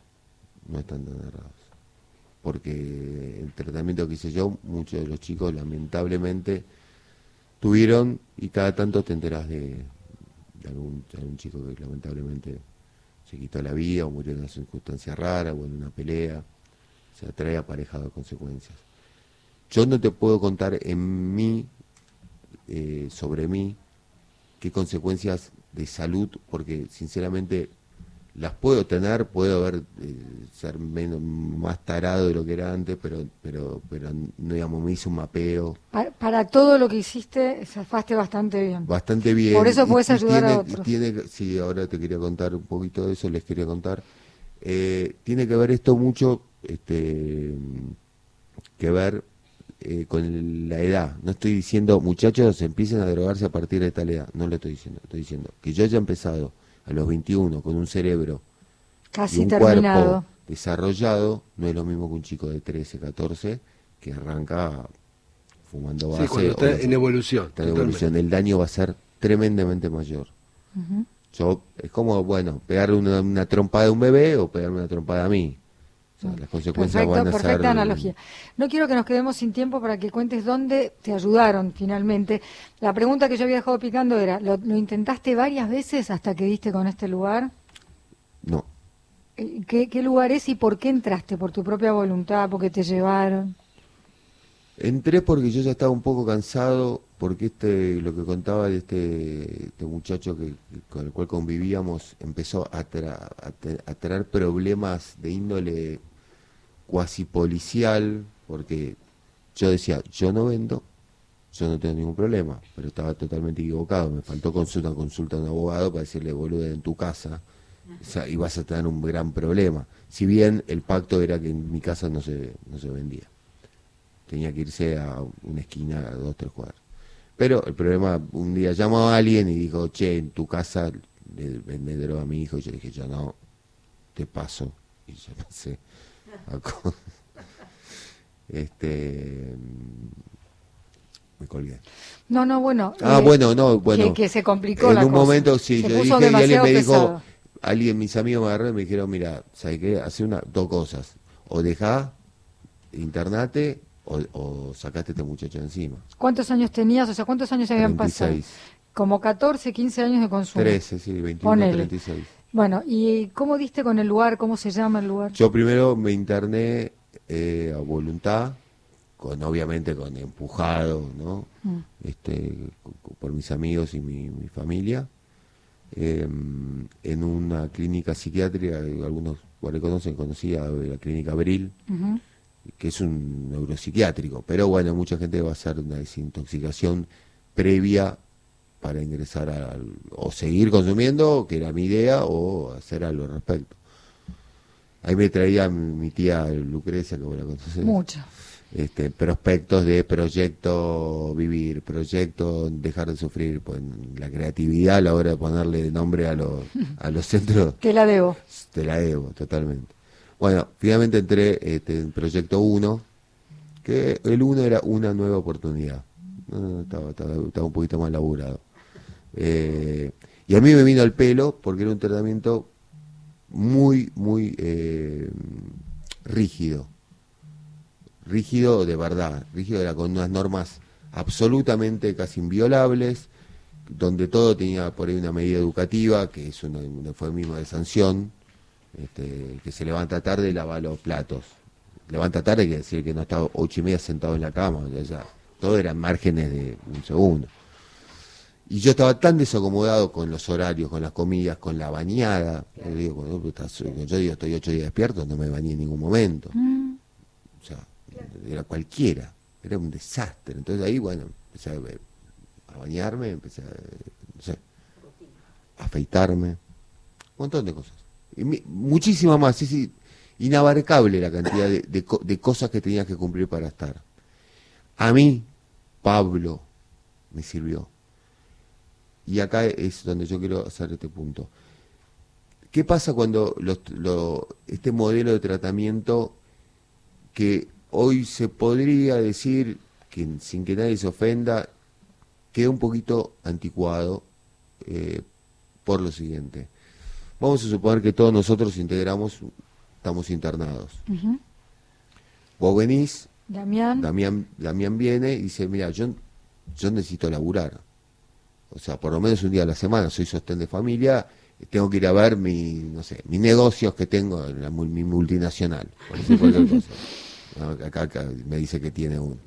porque el tratamiento que hice yo, muchos de los chicos lamentablemente tuvieron, y cada tanto te enterás de algún chico que lamentablemente se quitó la vida o murió en una circunstancia rara o en una pelea. Se trae aparejado consecuencias. Yo no te puedo contar en mí, sobre mí, qué consecuencias de salud, porque sinceramente las puedo tener, puedo ser más tarado de lo que era antes, pero no, digamos, me hice un mapeo. Para todo lo que hiciste, zafaste bastante bien. Bastante bien. Por eso puedes ayudar a otros. Sí, ahora te quería contar un poquito de eso, les quería contar. Tiene que ver esto mucho que ver con la edad. No estoy diciendo, muchachos, empiecen a drogarse a partir de tal edad. No lo estoy diciendo. Estoy diciendo que yo haya empezado a los 21 con un cerebro casi y un terminado, cuerpo desarrollado, no es lo mismo que un chico de 13, 14 que arranca fumando base. Sí, cuando está en evolución. Está en evolución. El daño va a ser tremendamente mayor. Uh-huh. Yo, es como, bueno, pegarle una trompada a un bebé o pegarme una trompada a mí. O sea, las consecuencias van a ser... Perfecta analogía. No quiero que nos quedemos sin tiempo para que cuentes dónde te ayudaron finalmente. La pregunta que yo había dejado picando era, ¿lo intentaste varias veces hasta que diste con este lugar? No. ¿Qué lugar es y por qué entraste? ¿Por tu propia voluntad? ¿Porque te llevaron? Entré porque yo ya estaba un poco cansado, porque lo que contaba de este muchacho con el cual convivíamos empezó a traer problemas de índole cuasi policial, porque yo decía, yo no vendo, yo no tengo ningún problema, pero estaba totalmente equivocado. Me faltó consulta a un abogado para decirle, boludo, en tu casa, o sea, y vas a tener un gran problema. Si bien el pacto era que en mi casa no se vendía. Tenía que irse a una esquina a 2-3 cuadras. Pero el problema, un día llamó a alguien y dijo, che, en tu casa le vende droga a mi hijo. Y yo dije, yo no, te paso. Y yo pasé me colgué. No, bueno. Bueno. Que se complicó en la un cosa. momento, sí, se yo puso dije, y alguien me pesado. dijo, mis amigos me agarraron y me dijeron, mira, ¿sabes qué? Hace dos cosas. O dejá, internate, o sacaste a este muchacho encima. ¿Cuántos años tenías? O sea, ¿cuántos años habían 36. pasado? Como 14, 15 años de consumo. 13, sí, 21, Ponele. 36. Bueno, ¿y cómo diste con el lugar? ¿Cómo se llama el lugar? Yo primero me interné a voluntad, obviamente con empujado, ¿no? Por mis amigos y mi familia, en una clínica psiquiátrica, algunos por ahí conocía la clínica Abril, que es un neuropsiquiátrico, pero bueno, mucha gente va a hacer una desintoxicación previa para ingresar o seguir consumiendo, que era mi idea, o hacer algo al respecto. Ahí me traía mi tía Lucrecia, que vos la conocés. Mucho. Prospectos de proyecto vivir, proyecto dejar de sufrir, pues la creatividad a la hora de ponerle nombre a los centros. Te la debo, totalmente. Bueno, finalmente entré en proyecto 1, que el 1 era una nueva oportunidad. Estaba un poquito más laburado. Y a mí me vino al pelo porque era un tratamiento muy, muy rígido de verdad, rígido era con unas normas absolutamente casi inviolables, donde todo tenía por ahí una medida educativa, que es un eufemismo de sanción, que se levanta tarde y lava los platos. Levanta tarde quiere decir que no está 8:30 sentado en la cama, ya, todo eran márgenes de un segundo. Y yo estaba tan desacomodado con los horarios, con las comidas, con la bañada. Yo digo, estoy 8 días despierto, no me bañé en ningún momento. O sea, era cualquiera, era un desastre. Entonces ahí, bueno, empecé a bañarme, empecé a afeitarme, un montón de cosas. Y muchísimas más, sí, inabarcable la cantidad de cosas que tenías que cumplir para estar. A mí, Pablo, me sirvió. Y acá es donde yo quiero hacer este punto. ¿Qué pasa cuando este modelo de tratamiento que hoy se podría decir, que sin que nadie se ofenda, queda un poquito anticuado por lo siguiente? Vamos a suponer que todos nosotros estamos internados. Vos venís, Damián viene y dice, mira, yo necesito laburar. O sea, por lo menos un día a la semana, soy sostén de familia, tengo que ir a ver mis negocios que tengo en mi multinacional, por decir cualquier cosa. No, acá me dice que tiene uno.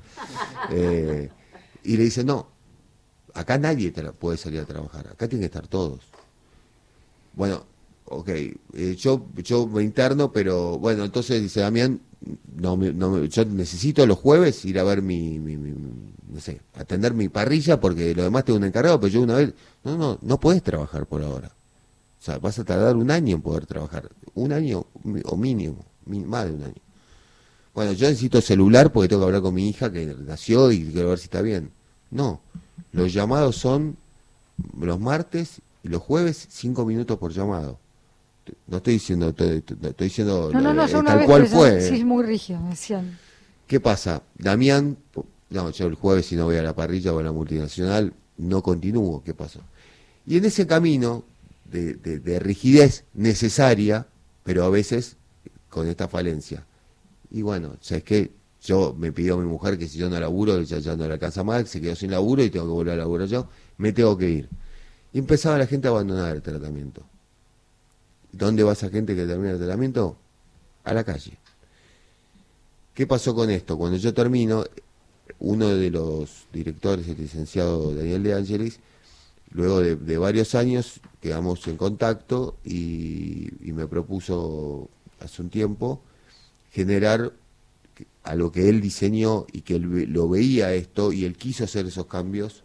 Y le dice, no, acá nadie puede salir a trabajar, acá tienen que estar todos. Bueno, ok, yo me interno, pero bueno, entonces dice Damián, yo necesito los jueves ir a ver atender mi parrilla, porque lo demás tengo un encargado, pero yo una vez, no podés trabajar por ahora. O sea, vas a tardar un año en poder trabajar, un año o mínimo, más de un año. Bueno, yo necesito celular porque tengo que hablar con mi hija que nació y quiero ver si está bien. No, los llamados son los martes y los jueves 5 minutos por llamado. No estoy diciendo, estoy diciendo tal cual fue. Sí, es muy rígido, me decían. ¿Qué pasa? Damián, yo el jueves si no voy a la parrilla o a la multinacional, no continúo. ¿Qué pasó? Y en ese camino de rigidez necesaria, pero a veces con esta falencia. Y bueno, ¿sabes qué? Me pidió mi mujer que si yo no laburo, ya no le alcanza más, se quedó sin laburo y tengo que volver a laburar yo, me tengo que ir. Y empezaba la gente a abandonar el tratamiento. ¿Dónde va esa gente que termina el tratamiento? A la calle. ¿Qué pasó con esto? Cuando yo termino, uno de los directores, el licenciado Daniel De Angelis, luego de varios años quedamos en contacto y me propuso hace un tiempo generar a lo que él diseñó y que él lo veía esto y él quiso hacer esos cambios,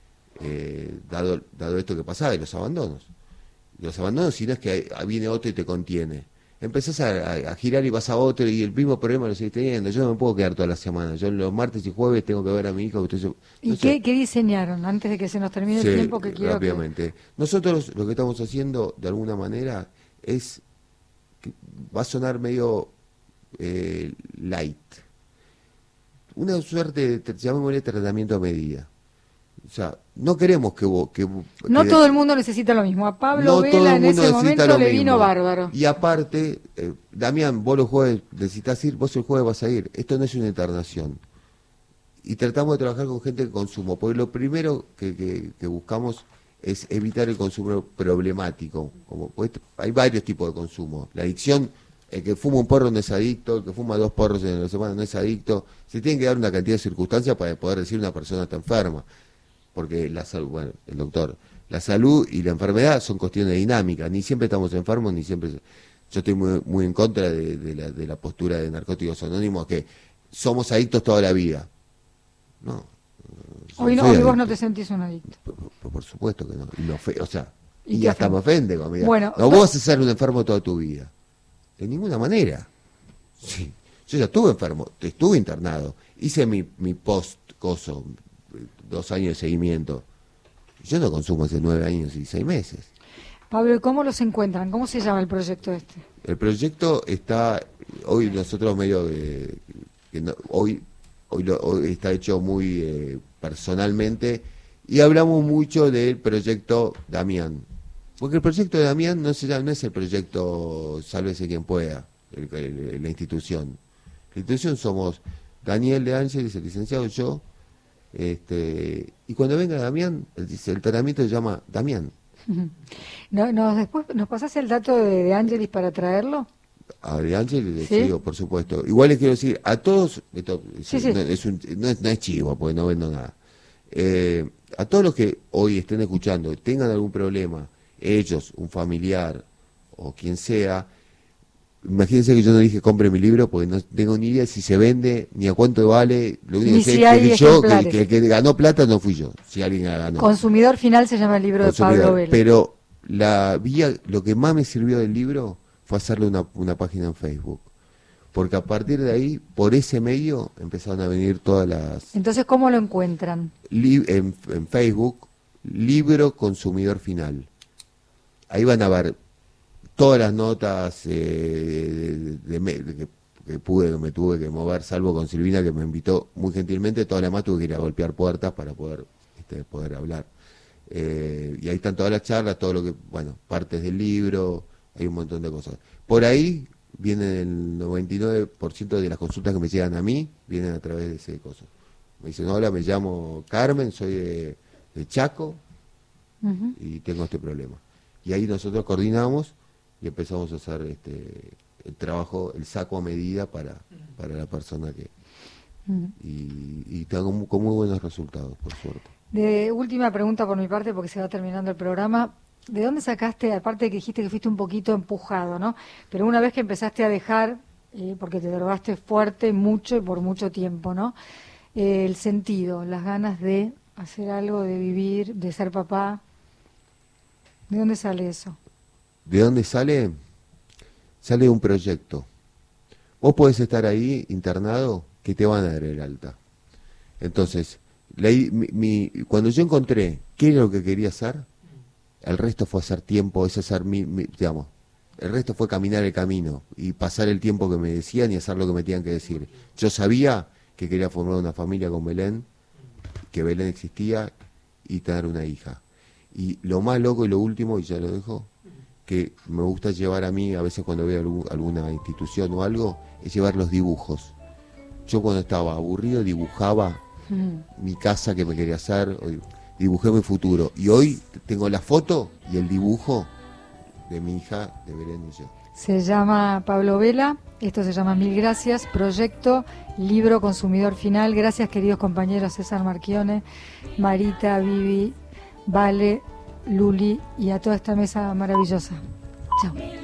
dado esto que pasaba de los abandonos. Los abandonos, si no es que viene otro y te contiene. Empezás a girar y vas a otro y el mismo problema lo seguís teniendo. Yo no me puedo quedar toda la semana. Yo los martes y jueves tengo que ver a mi hijo. ¿Y qué diseñaron? Antes de que se nos termine el tiempo que quiero rápidamente. Nosotros lo que estamos haciendo, de alguna manera, es... va a sonar medio light. Una suerte de, llamémosle, tratamiento a medida. O sea, no queremos que no todo el mundo necesita lo mismo. A Pablo Vela en ese momento le vino bárbaro. Y aparte, Damián, vos los jueves necesitas ir, vos el jueves vas a ir. Esto no es una internación. Y tratamos de trabajar con gente que consumo, porque lo primero que buscamos es evitar el consumo problemático. Pues, hay varios tipos de consumo. La adicción, el que fuma un porro no es adicto, el que fuma 2 porros en la semana no es adicto. Se tiene que dar una cantidad de circunstancias para poder decir una persona está enferma. Porque la salud, bueno, el doctor, la salud y la enfermedad son cuestiones dinámicas, ni siempre estamos enfermos, ni siempre... Yo estoy muy en contra de la postura de Narcóticos Anónimos, que somos adictos toda la vida. No. Hoy vos no te sentís un adicto. Por supuesto que no. Y y hasta me ofende cuando me diga, bueno, no, vos vas a ser un enfermo toda tu vida. De ninguna manera. Sí. Yo ya estuve enfermo, estuve internado, hice mi post-coso, 2 años de seguimiento. Yo no consumo hace 9 años y 6 meses. Pablo, ¿y cómo los encuentran? ¿Cómo se llama el proyecto este? El proyecto está, hoy nosotros medio hoy está hecho muy personalmente y hablamos mucho del proyecto Damián. Porque el proyecto de Damián no es el proyecto Sálvese quien pueda, la institución. La institución somos Daniel De Angelis, el licenciado, yo. Y cuando venga Damián, el tratamiento se llama Damián. Después nos pasás el dato de Angelis para traerlo. A De Angelis, ¿sí? Digo, por supuesto. Igual les quiero decir a todos, no es chivo porque no vendo nada. A todos los que hoy estén escuchando, tengan algún problema, ellos, un familiar o quien sea, imagínense que yo no dije compre mi libro porque no tengo ni idea si se vende, ni a cuánto vale. Lo único que sé es que el que ganó plata no fui yo, si alguien la ganó. Consumidor Final se llama el libro de Pablo Vela. Pero lo que más me sirvió del libro fue hacerle una página en Facebook. Porque a partir de ahí, por ese medio, empezaron a venir todas las... Entonces, ¿cómo lo encuentran? En Facebook, Libro Consumidor Final. Ahí van a ver todas las notas que me tuve que mover, salvo con Silvina, que me invitó muy gentilmente. Todas las demás tuve que ir a golpear puertas para poder hablar. Y ahí están todas las charlas, todo lo que, partes del libro, hay un montón de cosas. Por ahí vienen el 99% de las consultas que me llegan a mí, vienen a través de ese coso. Me dicen, hola, me llamo Carmen, soy de Chaco y tengo este problema. Y ahí nosotros coordinamos y empezamos a hacer el trabajo, el saco a medida para la persona que... Y tengo con muy buenos resultados, por suerte. De última pregunta por mi parte, porque se va terminando el programa. ¿De dónde sacaste, aparte de que dijiste que fuiste un poquito empujado, ¿no? Pero una vez que empezaste a dejar, porque te drogaste fuerte, mucho y por mucho tiempo, ¿no? El sentido, las ganas de hacer algo, de vivir, de ser papá. ¿De dónde sale eso? ¿De dónde sale? Sale un proyecto. Vos podés estar ahí internado, que te van a dar el alta. Entonces, cuando yo encontré qué era lo que quería hacer, el resto fue hacer tiempo, es hacer digamos, el resto fue caminar el camino y pasar el tiempo que me decían y hacer lo que me tenían que decir. Yo sabía que quería formar una familia con Belén, que Belén existía y tener una hija. Y lo más loco y lo último, y ya lo dejo, que me gusta llevar a mí, a veces cuando veo alguna institución o algo, es llevar los dibujos. Yo cuando estaba aburrido dibujaba mi casa que me quería hacer, dibujé mi futuro. Y hoy tengo la foto y el dibujo de mi hija, de Belén y yo. Se llama Pablo Vela, esto se llama Mil Gracias, proyecto Libro Consumidor Final. Gracias, queridos compañeros César Marchione, Marita, Vivi, Vale, Luli y a toda esta mesa maravillosa. Chao.